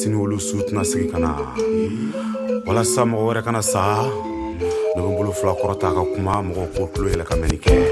destiny olu sutna sigi kana wala sa mɔgɔ wɛrɛ kana sa ne bɛ n bolo fila kɔrɔta ka kuma mɔgɔ ko tulo yɛlɛ ka mɛni kɛ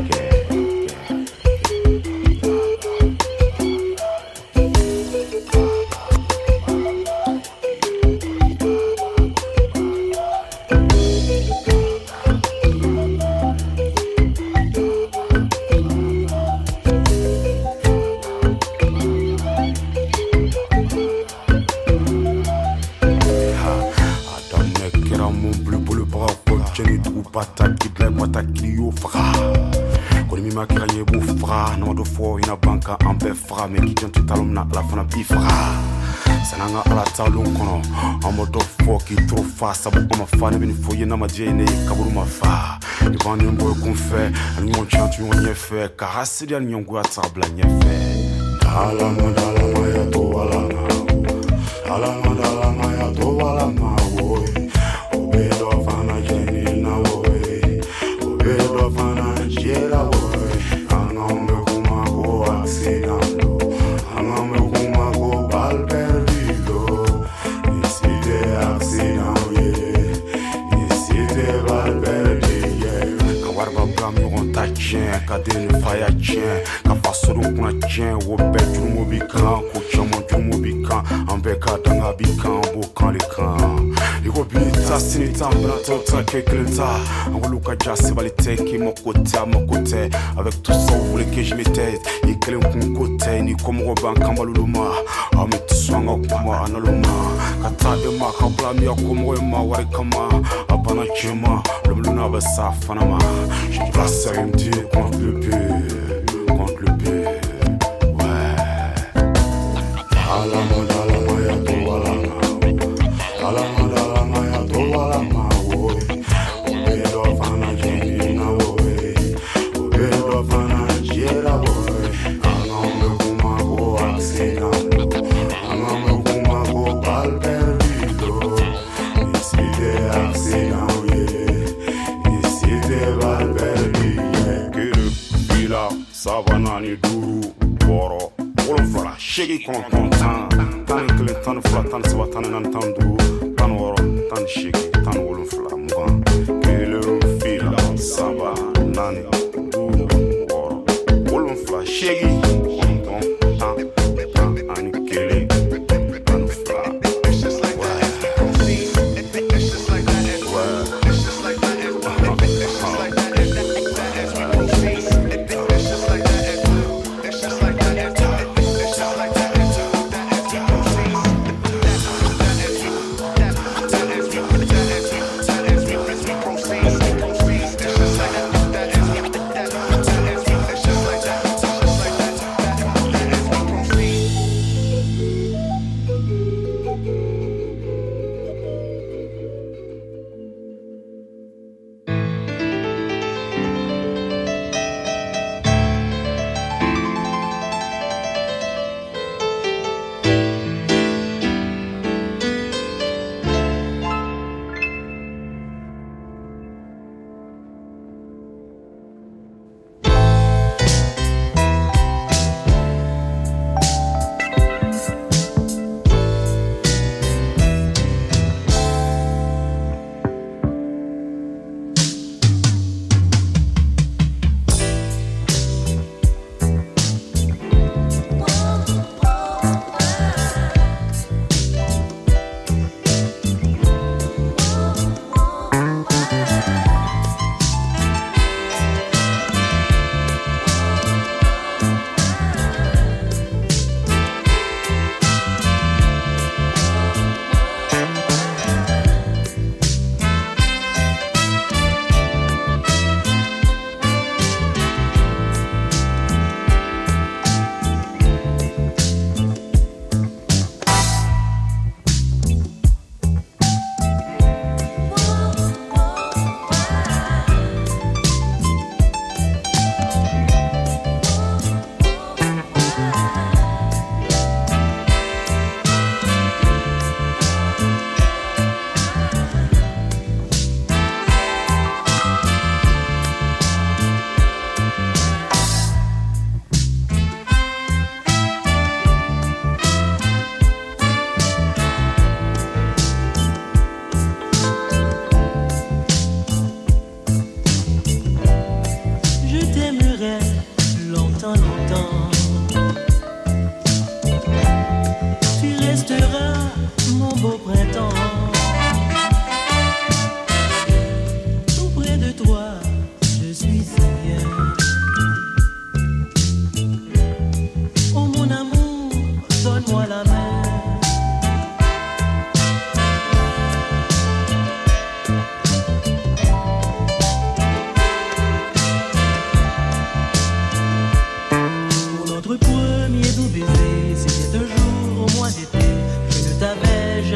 mais qui tient tout à l'homme na la fana bifra sananga ala talon kono amo do fo ki trop fa sabu ma fa ne bin fo yena ma jene kaburu ma fa ni bande mbo kon fait ani mon chantu on y fait karasi dia nyongo atabla nye fait ala ma ya to ala ma ya to ala ma wo obe do fana jene na wo obe do fana jera wo anambe kuma go accident kadeni faya tien ka fasoro kuna tien wo be jumo bi kan ko chamo jumo bi kan ambe ka danga bi kan bo kan le kan iko bi ta sinita bra to ta keklenta angolu ka jasi balite ki mokote avec tout ça vous voulez que je m'étais et kelen kun côté ni comme roban kambaluluma ameti swanga kuma analuma kata de ma ka bla mi akomo ma wari kama abana chema lumluna basa fanama je place à une dire contre le pire, ouais. Alama ya to alama, woy. Obedo fana jina woy, obedo fana jera woy. Anambe kuma go accident, anambe kuma go bal perdido. Ici des accidents, yeah. Ici des bal perdido. Sabanani duru boro wolofla shegi konton tan kelen tan fla tan saba tan nan tan duru tan woro tan shegi tan wolofla mugan kele fila saba nani duru boro wolofla shegi konton tan ani kele tan fla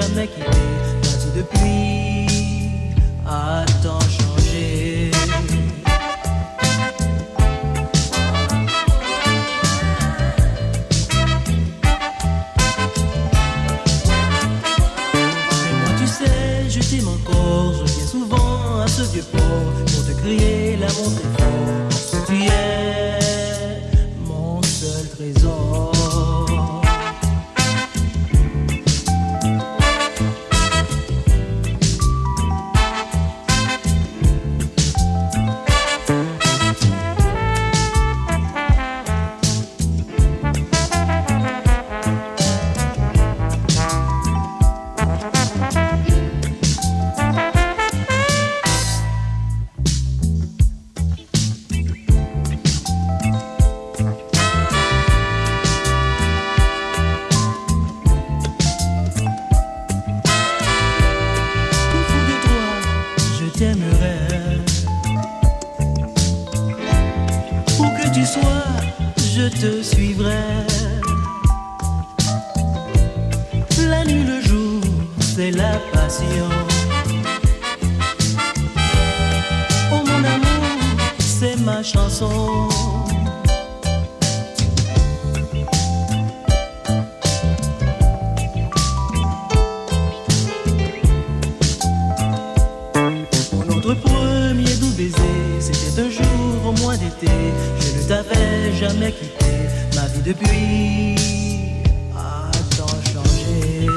jamais quitté. Ma vie depuis a tant changé. Mais moi tu sais, je t'aime encore. Je viens souvent à ce vieux port pour te crier l'amour très fort. Parce que tu es mon seul trésor. Je te suivrai. La nuit, le jour, c'est la passion. Oh mon amour, c'est ma chanson. Notre premier doux baiser, c'était un jour au mois d'été. Je ne t'avais jamais quitté. Ma vie depuis a tant changé.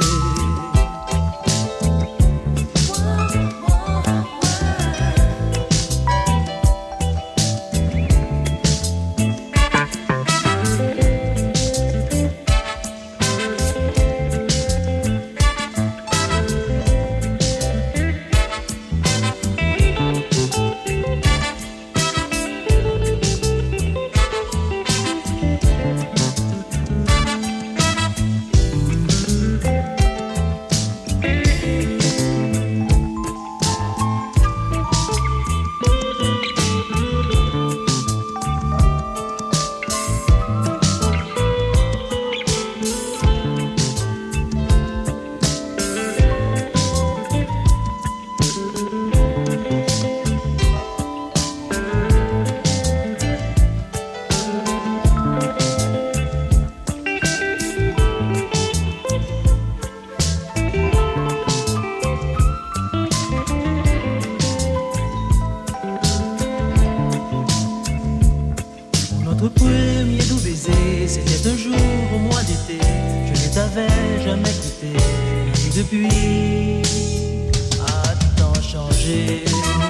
Notre premier doux baiser, c'était un jour au mois d'été. Je ne t'avais jamais quitté. La vie depuis a tant changé.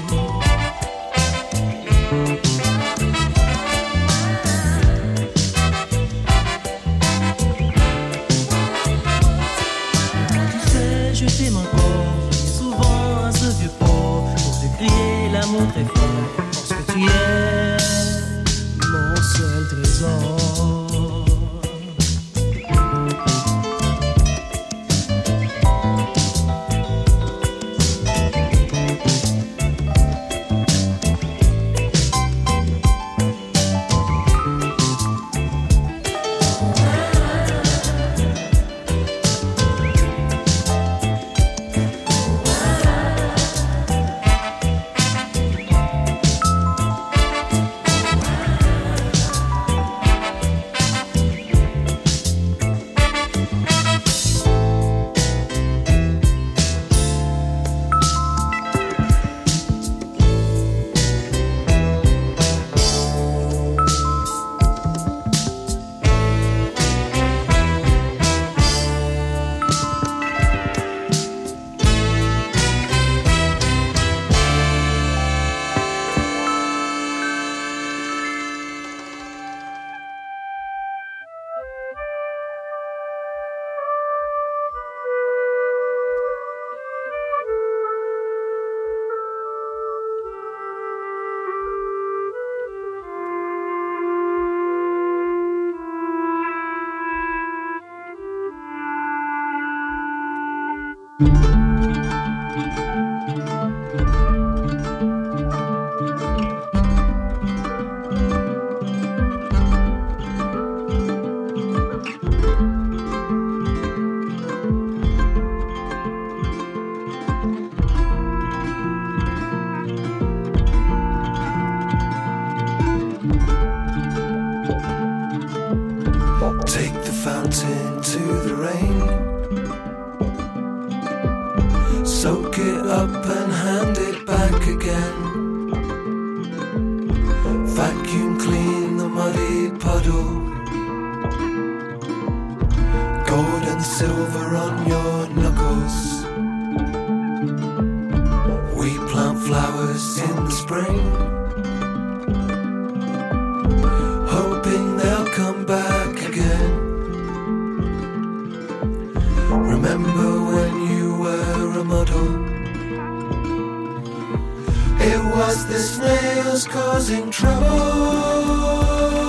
Tu sais, je t'aime encore. Je viens souvent à ce vieux port pour te crier l'amour très fort. Parce que tu es mon seul trésor. back again. Vacuum clean the muddy puddle. Gold and silver on your knuckles. We plant flowers in the spring, hoping they'll come back again. Remember when you were a model? It was the snails causing trouble.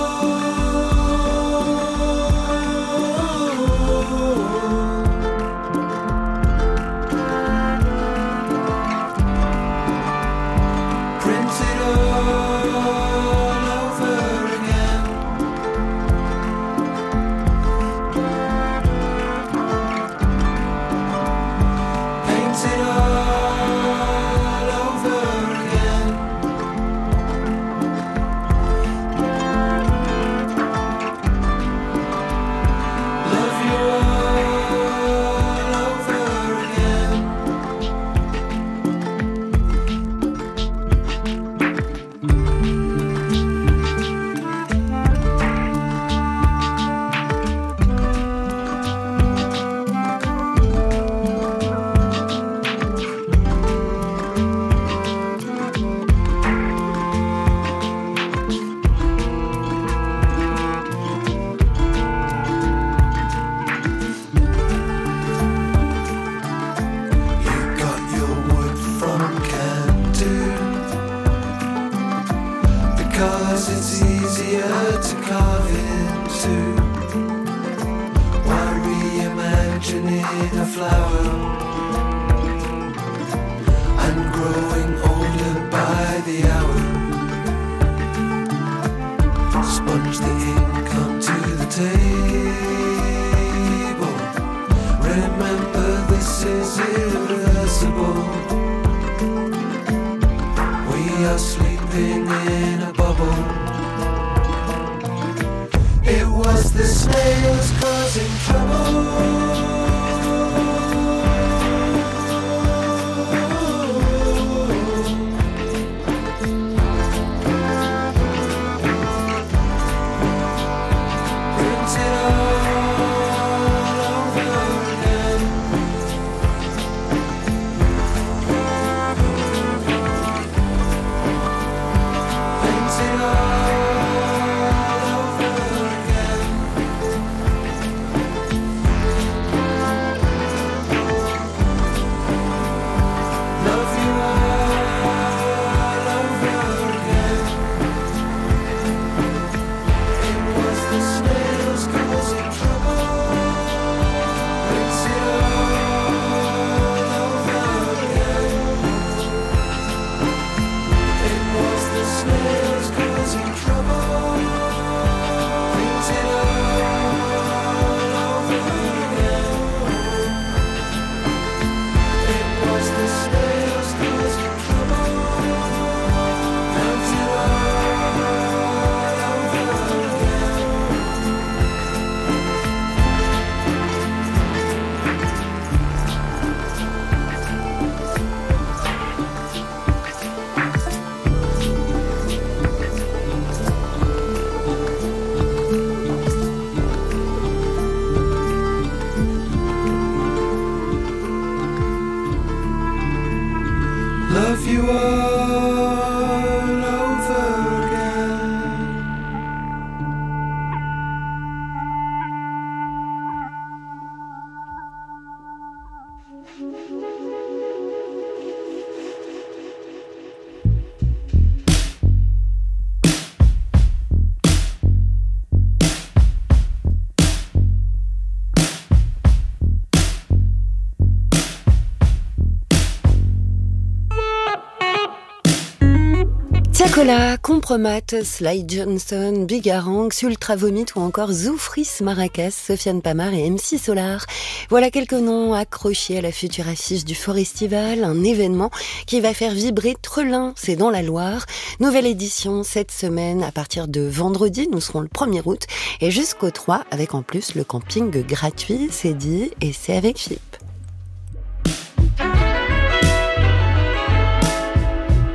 Tiakola, Compromat, Sly Johnson, Bigarang, Ultra Vomit ou encore Zoufris Marrakech, Sofiane Pamar et MC Solar. Voilà quelques noms accrochés à la future affiche du Forestival, un événement qui va faire vibrer Trelin, c'est dans la Loire. Nouvelle édition cette semaine à partir de vendredi, nous serons le 1er août et jusqu'au 3 avec en plus le camping gratuit, c'est dit et c'est avec Philippe.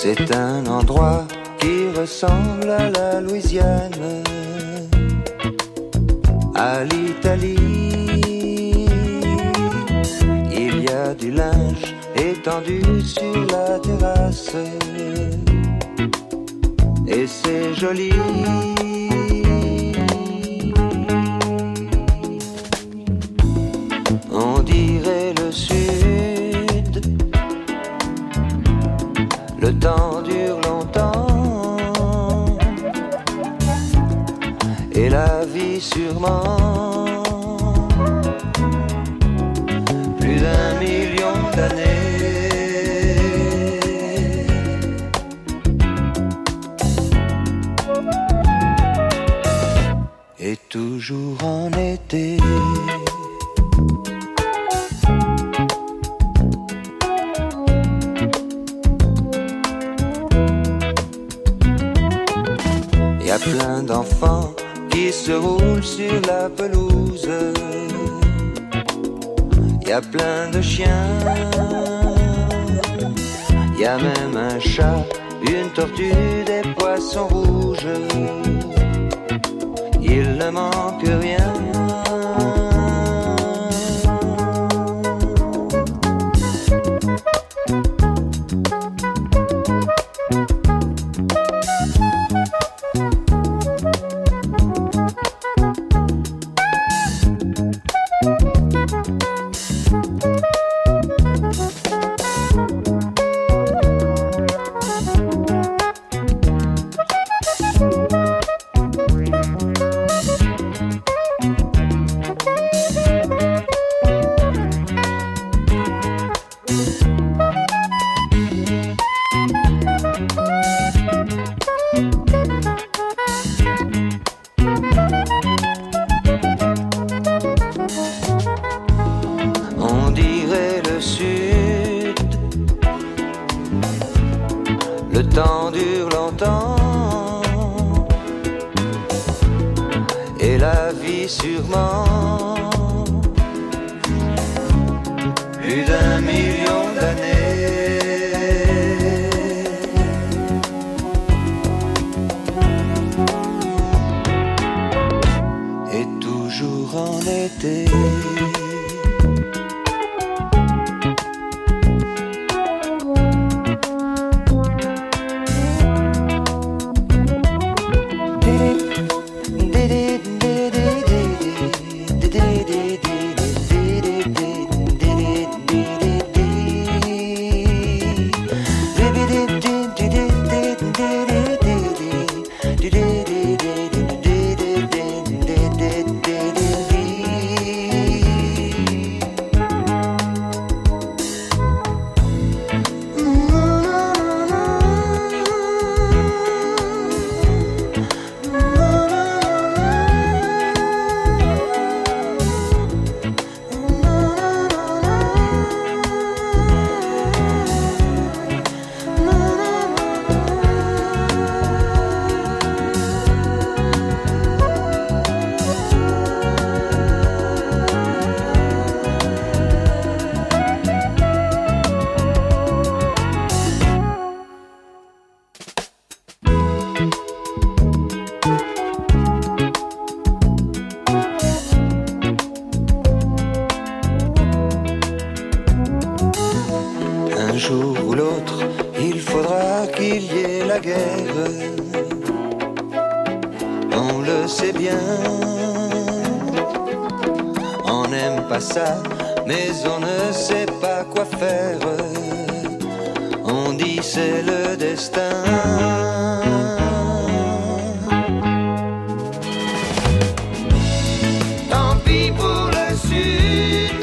C'est un endroit qui ressemble à la Louisiane, à l'Italie. Il y a du linge étendu sur la terrasse et c'est joli. On dirait le sud, le temps dure longtemps et la vie sûrement plus d'1 million d'années. Et toujours en été. Y a plein d'enfants qui se roulent sur la pelouse. Y a plein de chiens. Y a même un chat, une tortue, des poissons rouges. Il ne manque rien. Mais on ne sait pas quoi faire. On dit c'est le destin. Tant pis pour le sud.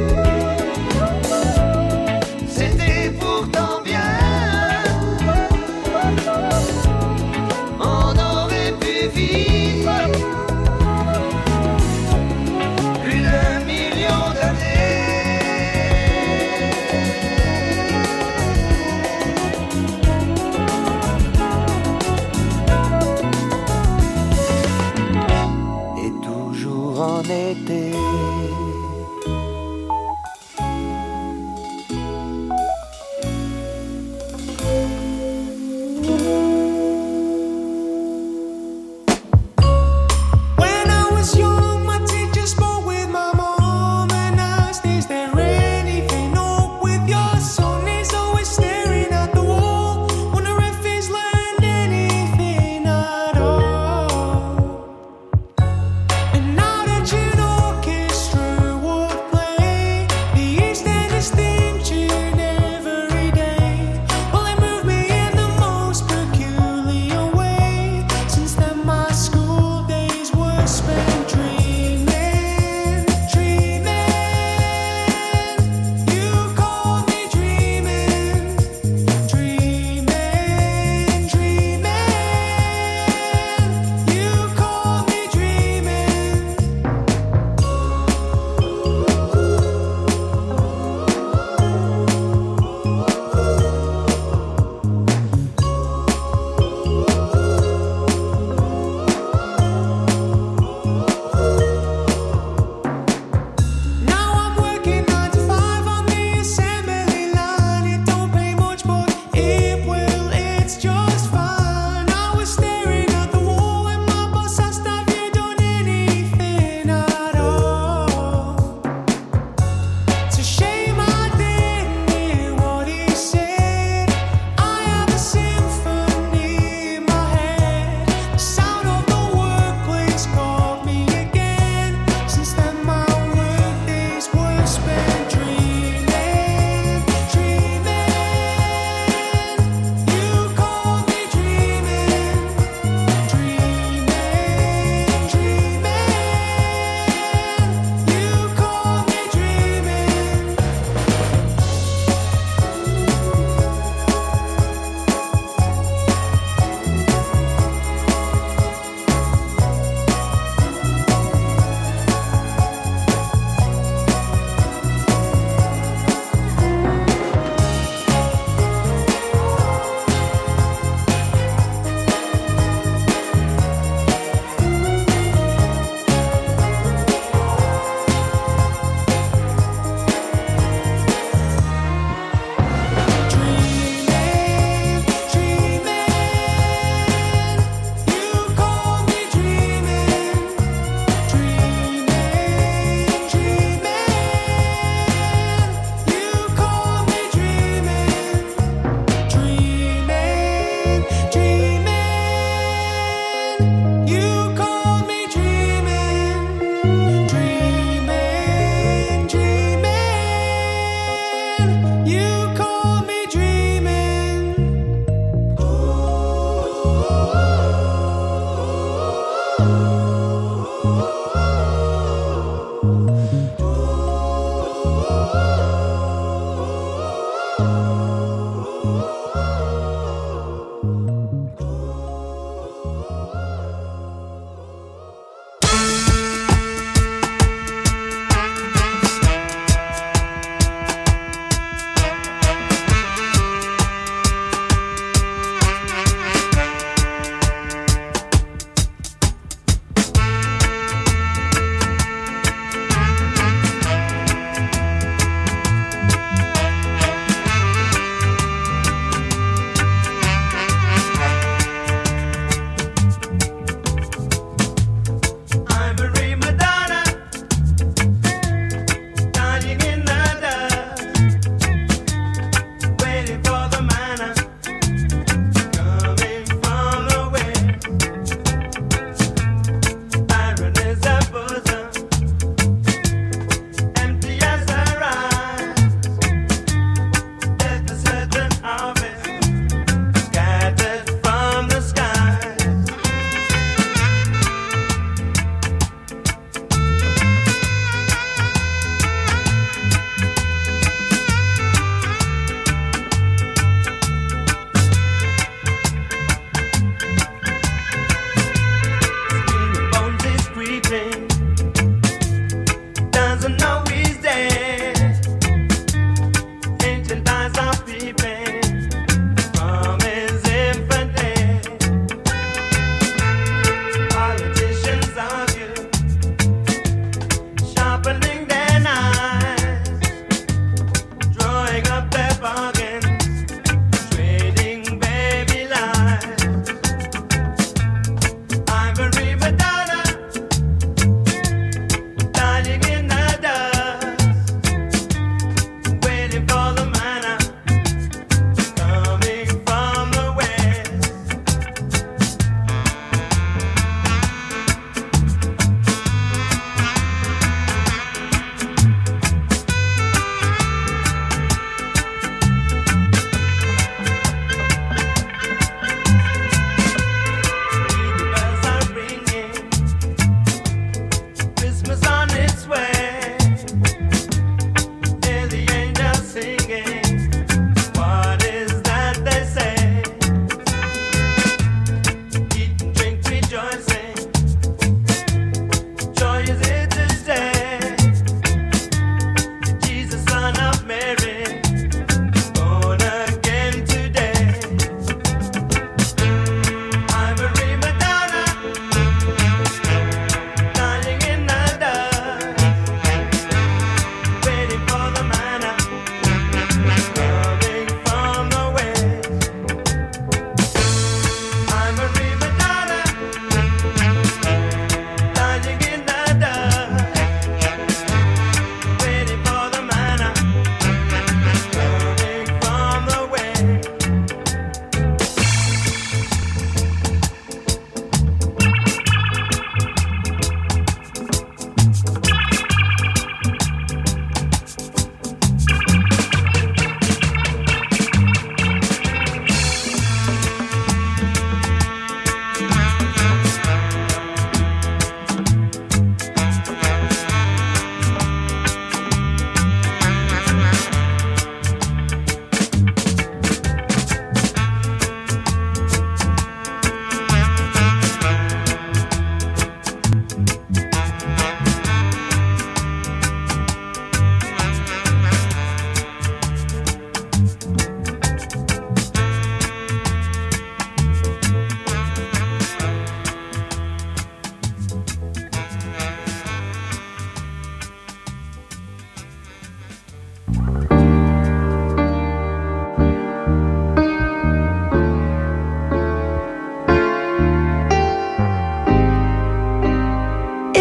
C'était pourtant bien. On aurait pu vivre plus d'1 million d'années.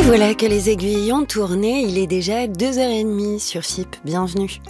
Voilà que les aiguilles ont tourné, il est déjà 2h30 sur FIP. Bienvenue.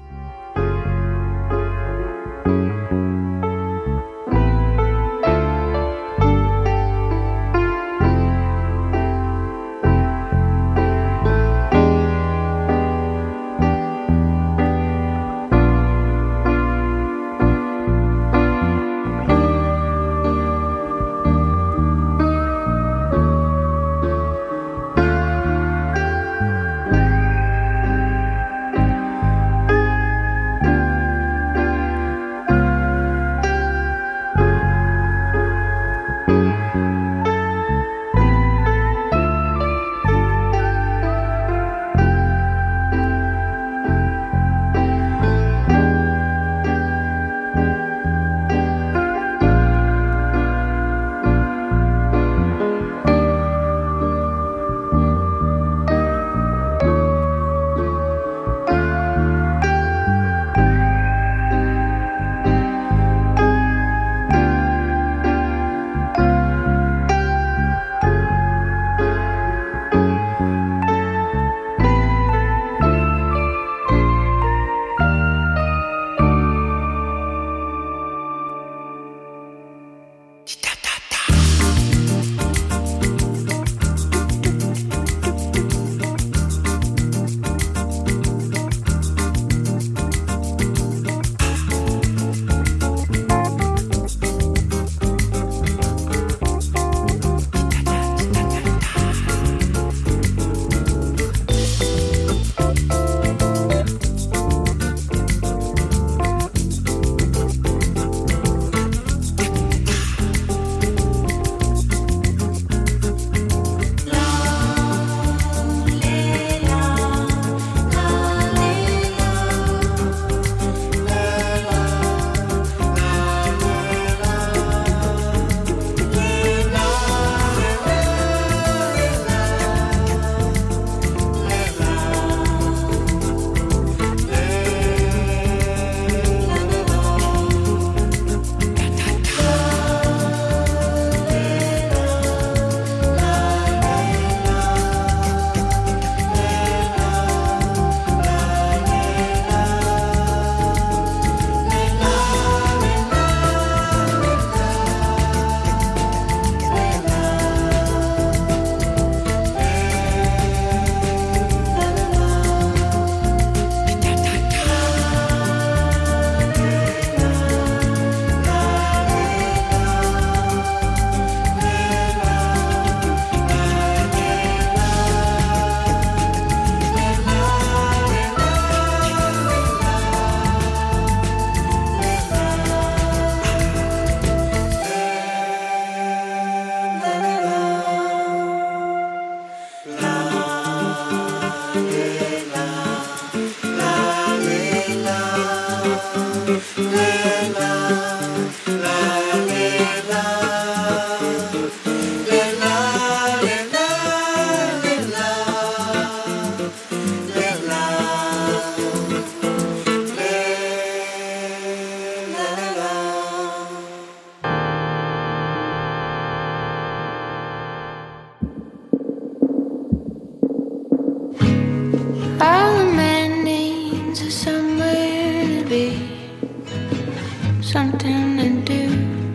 something to do.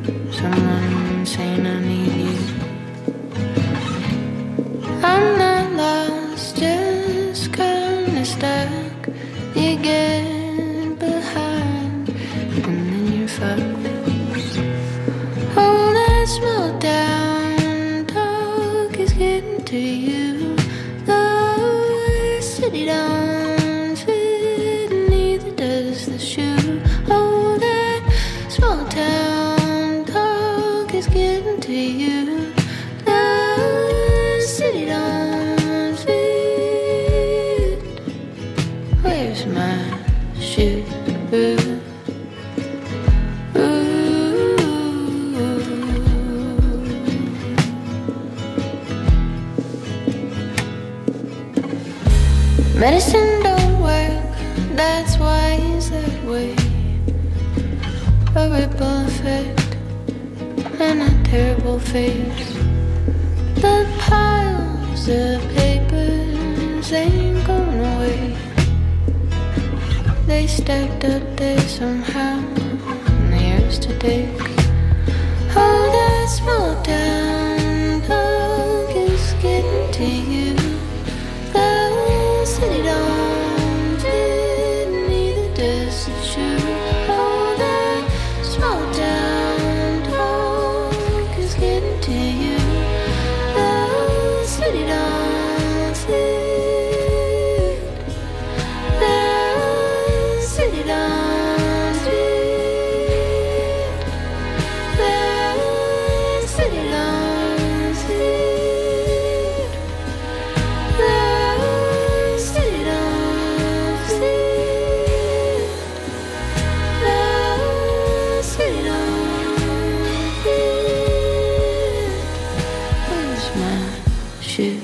Someone saying I need you. I'm not lost, just kinda stuck. You get behind and then you're fucked. Oh, that small town talk is getting to you. The city don't fit, neither does the shoe. Oh, that small town talk is getting to you. The city don't fit. Where's my shoe? Medicine don't work, that's why it's that way. A ripple effect and a terrible face. The piles Cause the papers ain't going away. They stacked up there somehow, and they used to dig. Oh, that small town dog is getting to you. The city don't didn't need the destitute. Oh, that small town dog is getting to you. The city don't fit. The city don't fit. The city don't fit. The city don't fit. The city don't fit. Where's my shit?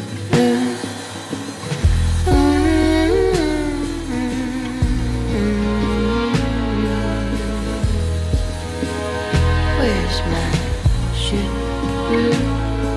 Where's my shit?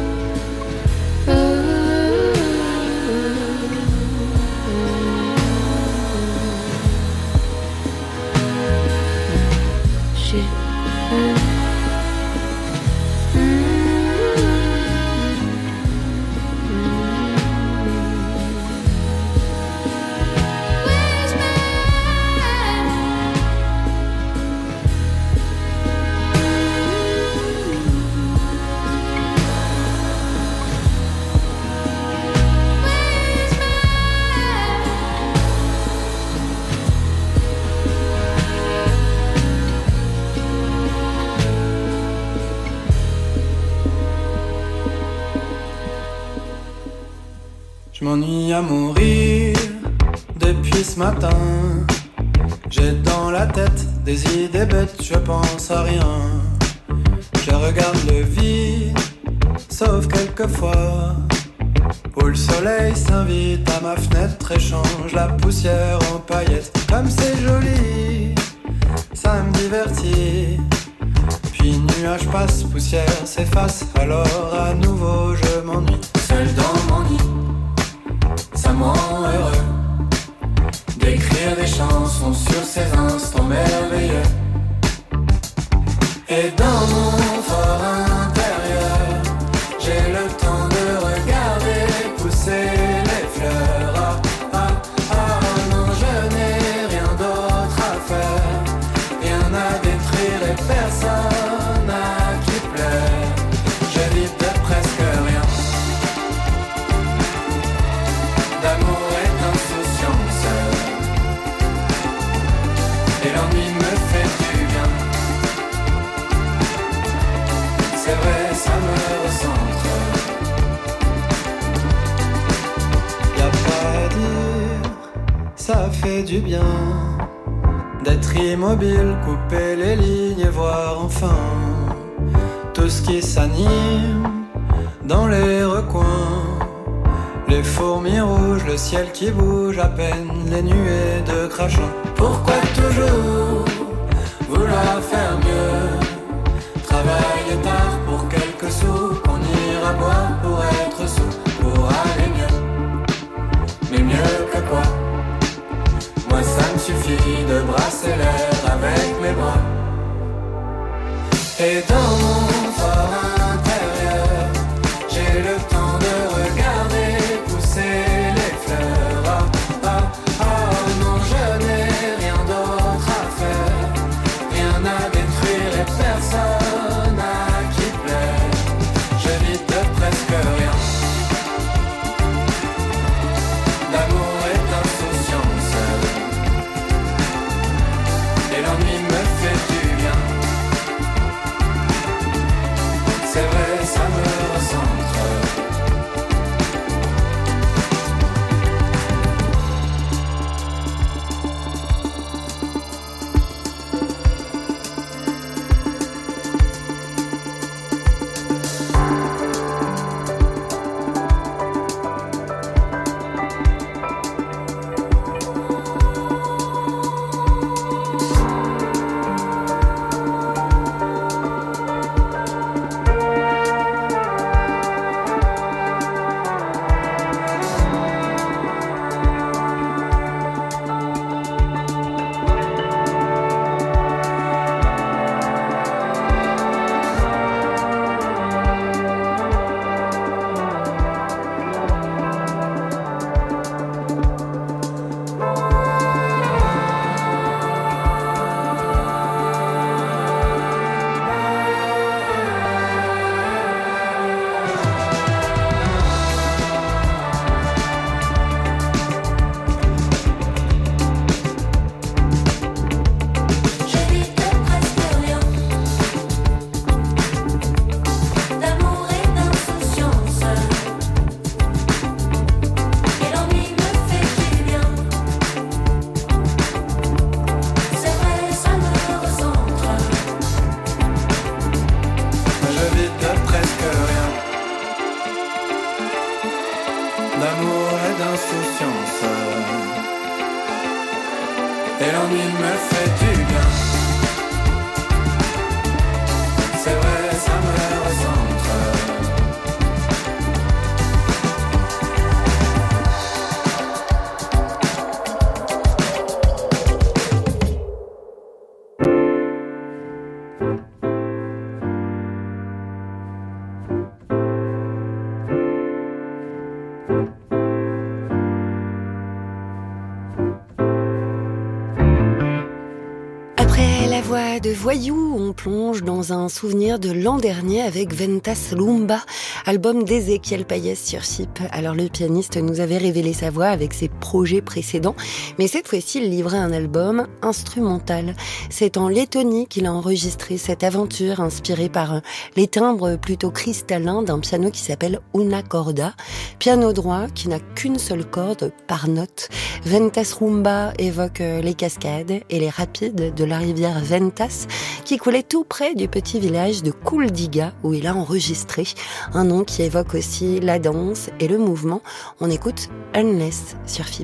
Je m'ennuie à mourir depuis ce matin. J'ai dans la tête des idées bêtes, je pense à rien. Je regarde le vide, sauf quelquefois où le soleil s'invite à ma fenêtre et change la poussière en paillettes. Comme c'est joli, ça me divertit. Puis nuage passe, poussière s'efface, alors à nouveau je m'ennuie. Seul dans mon lit, ça me rend heureux d'écrire des chansons sur ces instants merveilleux. Et dans mon fort intérieur, j'ai le temps de regarder pousser les fleurs. Ah, ah, ah, non, je n'ai rien d'autre à faire, rien à détruire et personne à qui plaire. Je vis de presque rien, d'amour et d'insouciance, et l'ennui me fait du bien. C'est vrai, ça me recentre. Y'a pas à dire, ça fait du bien d'être immobile, couper les lignes et voir enfin tout ce qui s'anime dans les recoins. Les fourmis rouges, le ciel qui bouge à peine, les nuées de crachant. Pourquoi toujours vouloir faire mieux? Travailler tard pour quelques sous, qu'on ira boire pour être sous, pour aller mieux. Mais mieux que quoi? Moi ça me suffit de brasser l'air avec mes bras. Et dans mon fort intérieur, j'ai le temps de regarder pousser les fleurs. Ah, ah, ah, non, je n'ai rien d'autre à faire, rien à détruire et personne à qui plaire. Je vis de presque rien, d'amour et d'insouciance, et l'ennui me fait du bien. C'est vrai, ça me recentre. De voyous, on plonge dans un souvenir de l'an dernier avec Ventas Lumba, album d'Ézéchiel Payès sur FIP. Alors le pianiste nous avait révélé sa voix avec ses projets précédents, mais cette fois-ci il livrait un album instrumental. C'est en Lettonie qu'il a enregistré cette aventure inspirée par les timbres plutôt cristallins d'un piano qui s'appelle Una Corda, piano droit qui n'a qu'une seule corde par note. Ventas Lumba évoque les cascades et les rapides de la rivière Ventas qui coulait tout près du petit village de Kuldiga où il a enregistré. Un nom qui évoque aussi la danse et le mouvement. On écoute Unless sur FIP.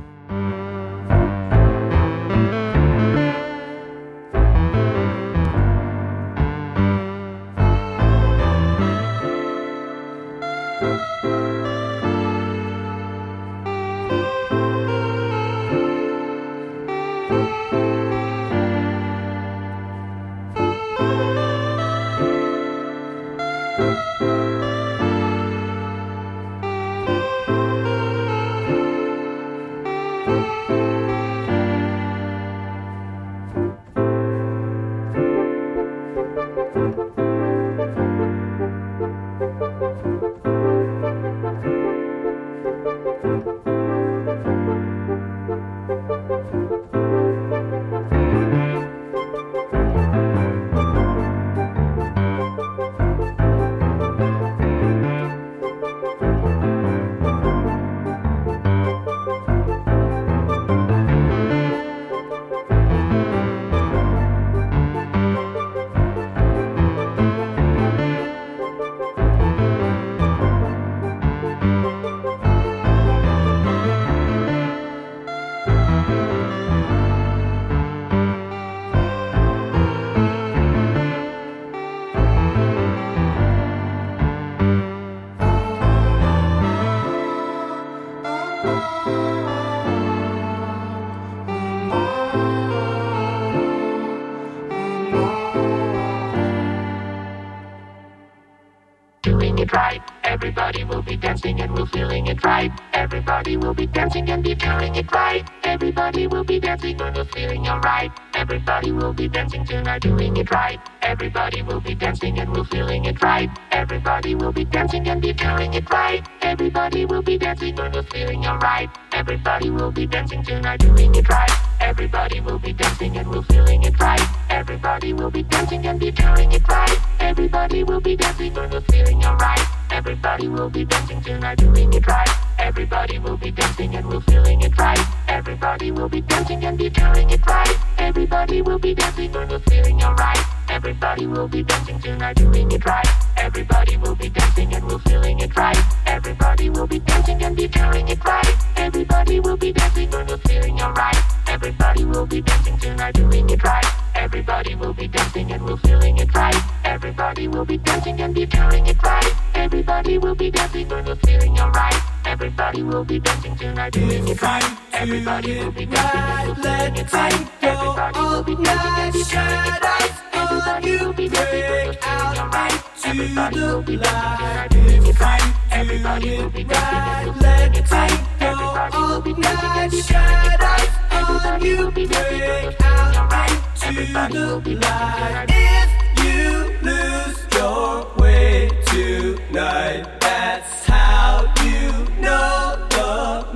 right. Everybody will be dancing and we're feeling it right. Everybody will be dancing and be feeling it right. Everybody will be dancing and we're feeling alright. Everybody will be dancing tonight, doing it right. Everybody will be dancing and we're feeling it right. Everybody will be dancing and be feeling it right. Everybody will be dancing and we're feeling alright. Everybody will be dancing tonight, doing it right. Everybody will be dancing and we're feeling it right. Everybody will be dancing and be feeling it right. Everybody will be dancing and we're feeling alright. Everybody will be dancing tonight, doing it right. Everybody will be dancing and we're feeling it right. Everybody will be dancing and be feeling it right. Everybody will be dancing and we're feeling alright. Everybody will be dancing tonight, doing it right. Everybody will be dancing and we're feeling it right. Everybody will be dancing and be feeling it right. Everybody will be dancing and we're feeling alright. Everybody will be dancing tonight, doing it right. Everybody will be dancing and we're feeling it right. Everybody will be dancing and be feeling it right. Everybody will be dancing and we're feeling alright. Everybody will be dancing tonight, doing it right. Everybody will be dancing and we're feeling it right. Everybody will be dancing and be feeling it right. Everybody will be dancing and we're feeling alright. Everybody will be dancing tonight, doing it right. Everybody will be dancing and we're feeling it right. Everybody will be dancing and be feeling it right. Everybody will be dancing and we're feeling alright. Everybody will be dancing tonight. If you lose your way tonight, that's how you know the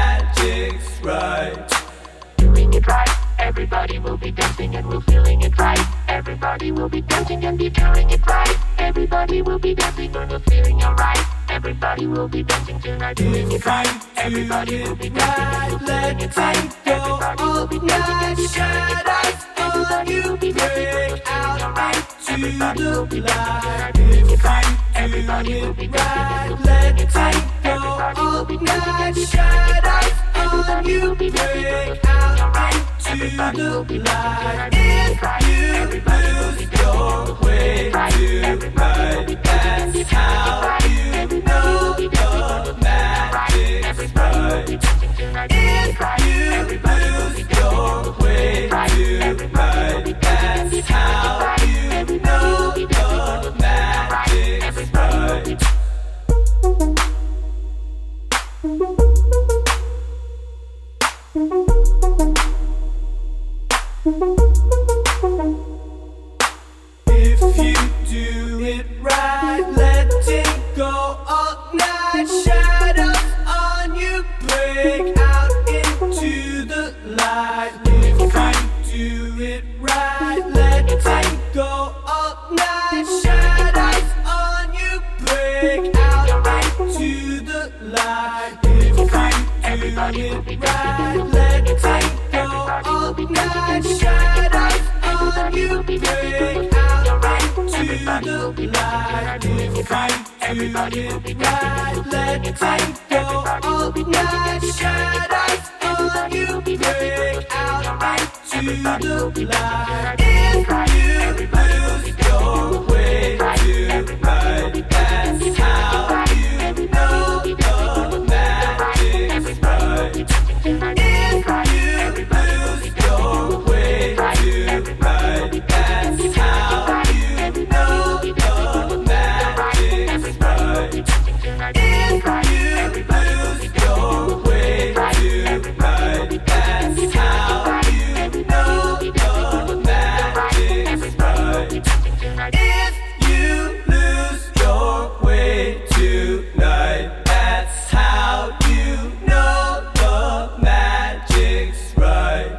magic's right. Doing it right. Everybody will be dancing and we're feeling it right. Everybody will be dancing and be feeling it right. Everybody will be dancing and we're feeling alright. Everybody will be dancing tonight, doing it right. Everybody will be dancing and we're feeling it right. Everybody will be dancing and be feeling it right. Everybody will be dancing and we're feeling alright. Everybody will be dancing tonight, doing it right. Everybody will be dancing and we're feeling it right. Everybody will be dancing and be feeling it right. Everybody will be dancing and we're feeling alright. Everybody will be dancing tonight, doing it right. Everybody will be dancing and we're feeling it right. Everybody will be dancing and be feeling it right. Everybody will be dancing and we're feeling alright. Everybody will be dancing tonight, doing it right. Everybody will be dancing and we're feeling it right. Everybody will be dancing and be feeling it right. you do it right, letting go all night. Shadows on you break out into the light. If you do it right, letting go all night. Shadows on you break out into the light. If you do it right, letting go all night. Shadows on you break out into the light. If you do it right, letting go all night. Shadows on you break out into the light. If you lose your way tonight, that's how you know the magic's right. If you lose your way tonight, that's how you know the magic's right. If you lose your way tonight, that's how you know the magic's right. If you lose your way tonight, that's how you know the magic's right.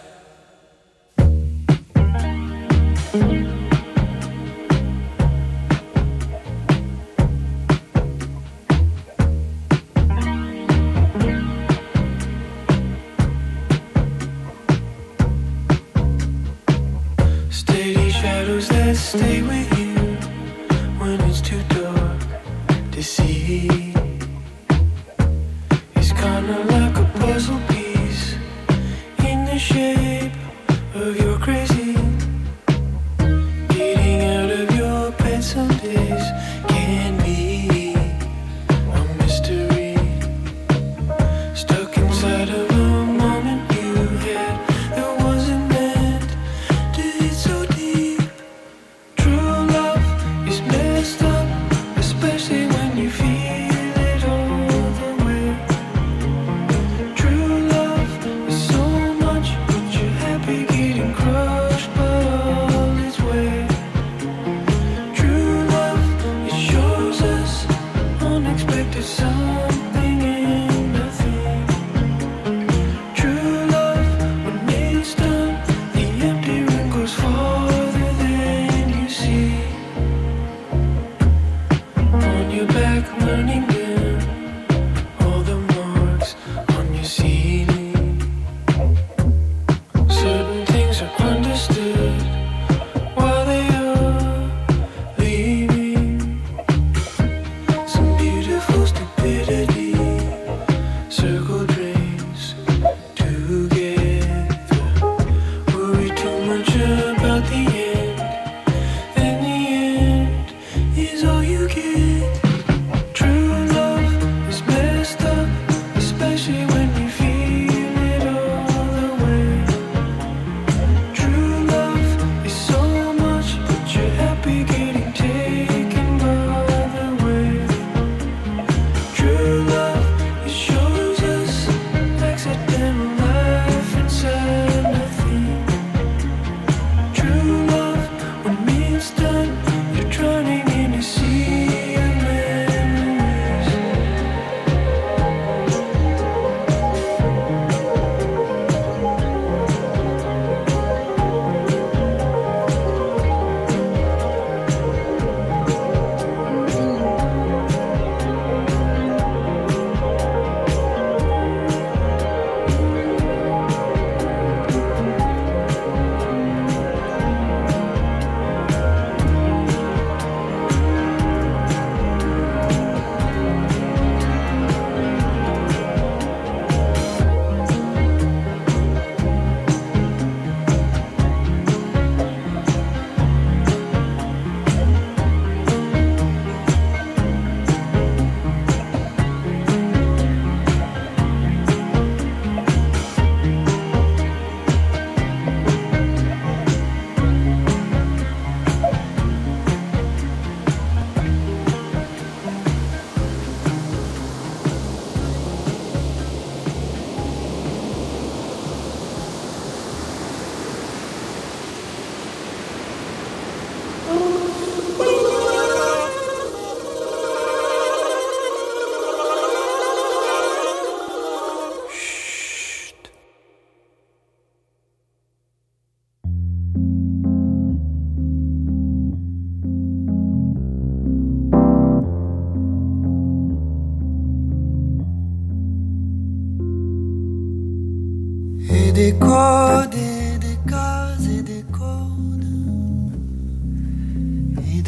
Steady shadows that stay with you when it's too dark to see. It's kinda like a puzzle piece in the shape of your crazy. Getting out of your bed some days can be a mystery. Stuck inside of a moment you had that wasn't meant to hit so deep. True love is messed up, especially when you feel it all the way. True love is so much, but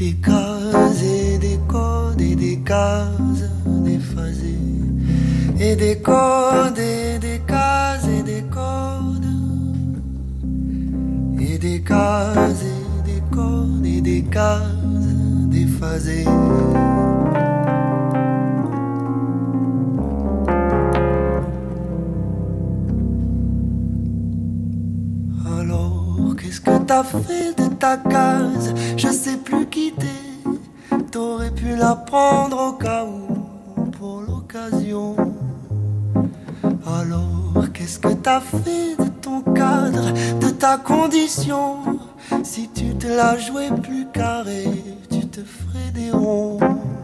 des cases et des codes et des cases déphasées. Et des codes et des cases et des codes. Et des cases et des codes et des cases déphasées. Alors qu'est-ce que t'as fait de ta case? Je sais plus qui t'es. T'aurais pu la prendre au cas où, pour l'occasion. Alors qu'est-ce que t'as fait de ton cadre, de ta condition? Si tu te la jouais plus carré, tu te ferais des ronds.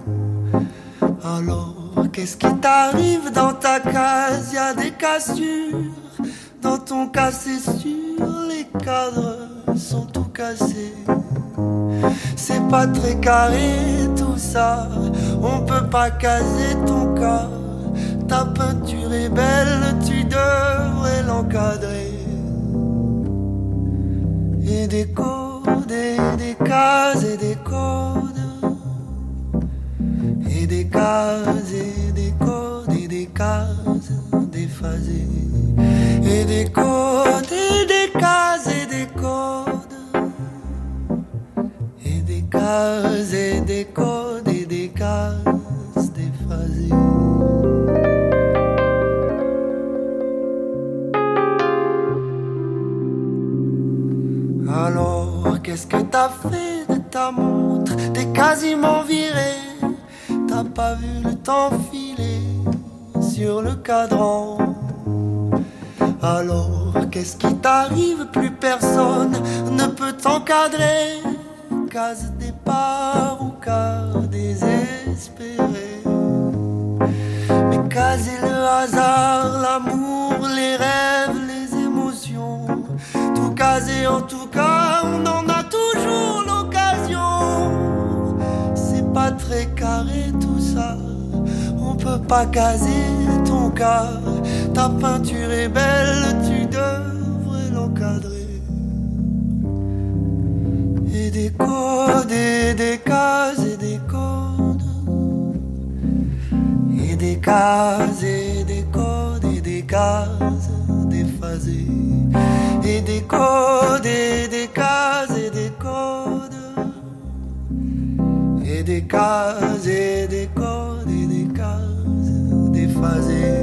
Alors qu'est-ce qui t'arrive dans ta case? Y'a des cassures, dans ton cas c'est sûr, les cadres sont tout cassés. C'est pas très carré tout ça, on peut pas caser ton cas. Ta peinture est belle, tu devrais l'encadrer. Et des codes, et des cases, et des codes. Et des cases, et des codes, et des cases déphasées. Et des codes, et des cases, et des codes. Et des cases, et des codes, et des cases déphasées. Alors, qu'est-ce que t'as fait de ta montre? T'es quasiment viré. T'as pas vu le temps filer sur le cadran. Alors, qu'est-ce qui t'arrive? Plus personne ne peut t'encadrer. Case départ ou cas désespéré. Mais caser le hasard, l'amour, les rêves, les émotions. Tout caser en tout cas, on en a toujours l'occasion. C'est pas très carré tout ça, on peut pas caser ton cas. Ta peinture est belle, tu devrais l'encadrer. Et des codes, et des cases, et des codes. Et des cases, et des codes, et des cases déphasées. Et des codes, et des cases, et des codes. Et des cases, et des codes, et des cases déphasées.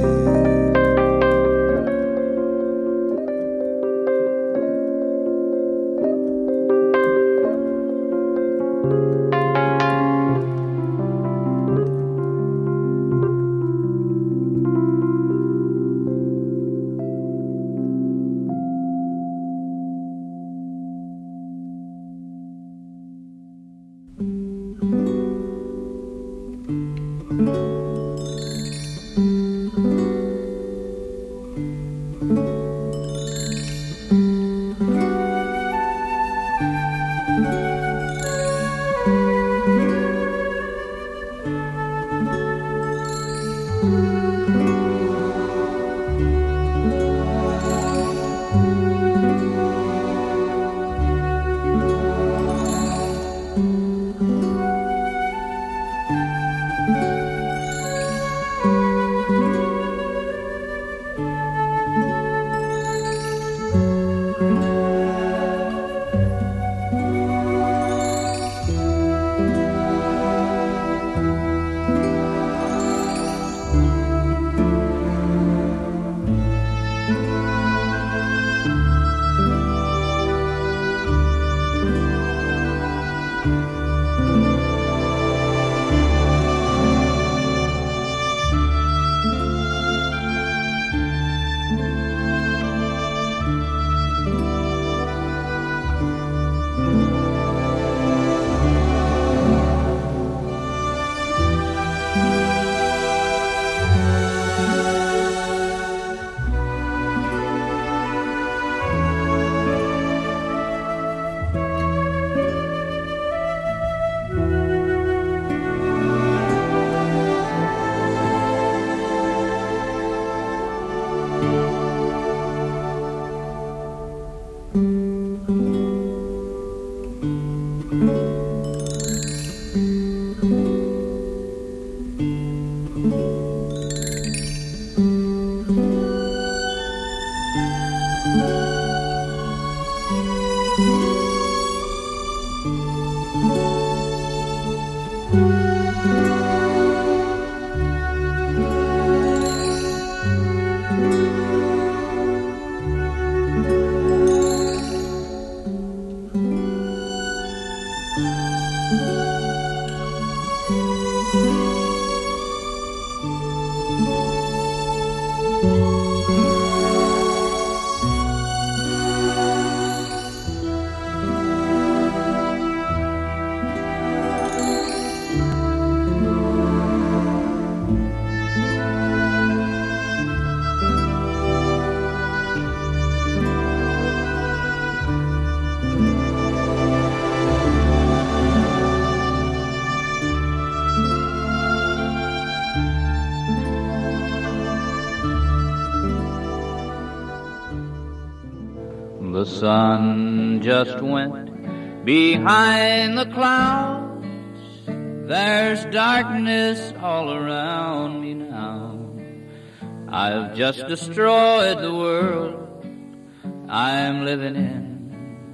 The sun just went behind the clouds. There's darkness all around me now. I've just destroyed the world I'm living in.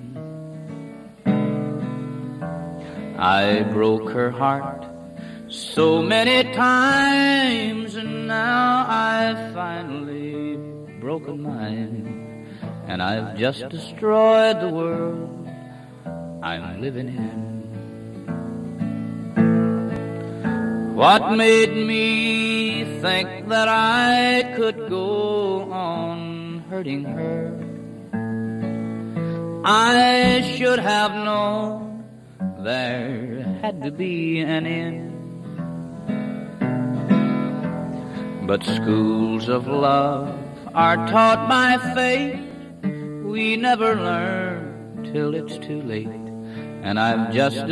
I broke her heart so many times, and now I've finally broken mine. And I've just destroyed the world I'm living in. What made me think that I could go on hurting her? I should have known there had to be an end. But schools of love are taught by fate. We never learn till it's too late, and I've just